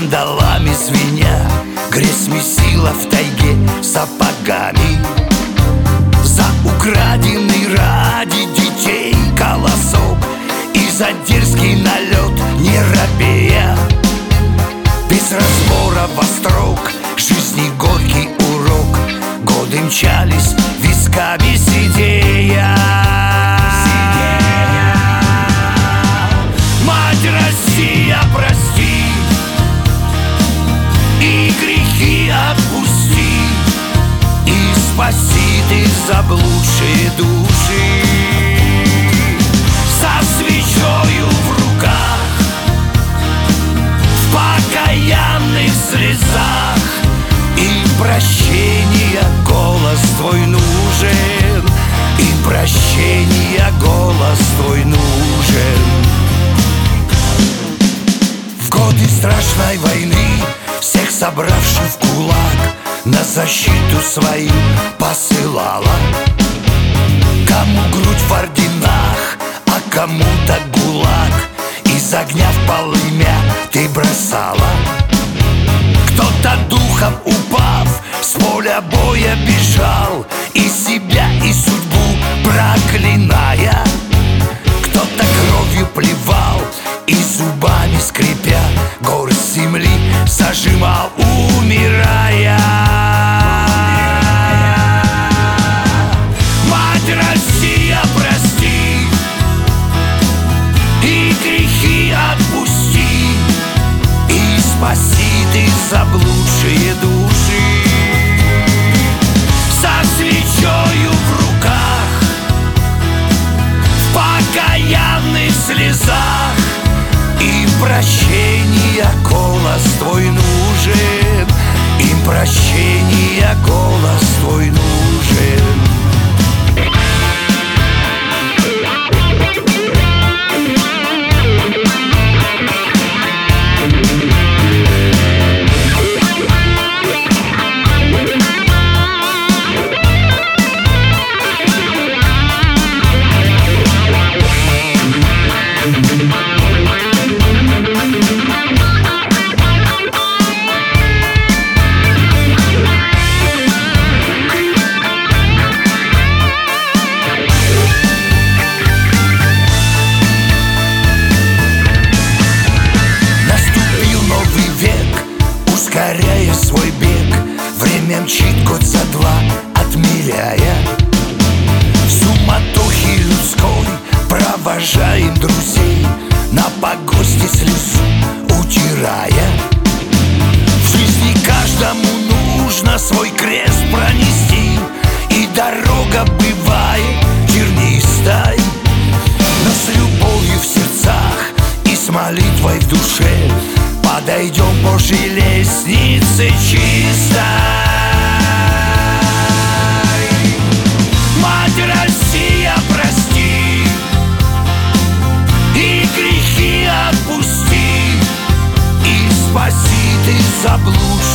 кандалами звеня, грязь месила в тайге сапогами. За украденный ради детей колосок и за дерзкий налет не робея. Без разбора во строк жизни горький урок, годы мчались висками сидея. Мать Россия, прости, и грехи отпусти, и спаси ты заблудшие души. Со свечою в руках, в покаянных слезах, и прощения голос твой нужен, и прощения голос твой нужен. В годы страшной войны всех собравших в кулак на защиту свою посылала. Кому грудь в орденах, а кому-то гулаг, из огня в полымя ты бросала. Кто-то духом упав с поля боя бежал, и себя, и судьбу проклиная. Кто-то кровью плевал и зубами скрипя горсть земли сожимал, умирая. Мать Россия, прости, и грехи отпусти, и спаси ты заблудшие души. Со свечою в руках, в покаянных слезах, и прощения голос твой нужен, и прощения голос твой нужен. Ускоряя свой бег, время мчит год за два, отмеряя. В суматохе людской провожаем друзей, на погосте слезу утирая. В жизни каждому нужно свой крест пронести, и дорога бывает тернистой. Но с любовью в сердцах и с молитвой в душе подойдем к Божьей лестнице чистой. Мать Россия, прости, и грехи отпусти, и спаси ты заблудших